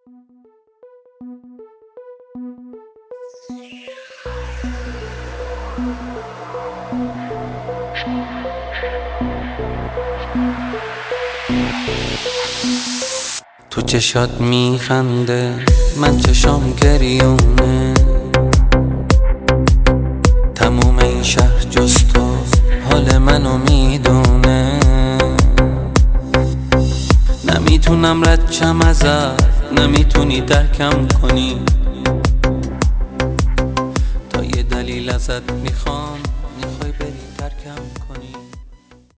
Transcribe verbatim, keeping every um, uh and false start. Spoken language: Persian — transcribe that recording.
تو چشات میخنده من چشام گریونه، تموم این شهر جز تو حال منو میدونه. نمیتونم ردشم ازت، نمیتونی درکم کنی، تا یه دلیل ازت میخوام، میخوای بری ترکم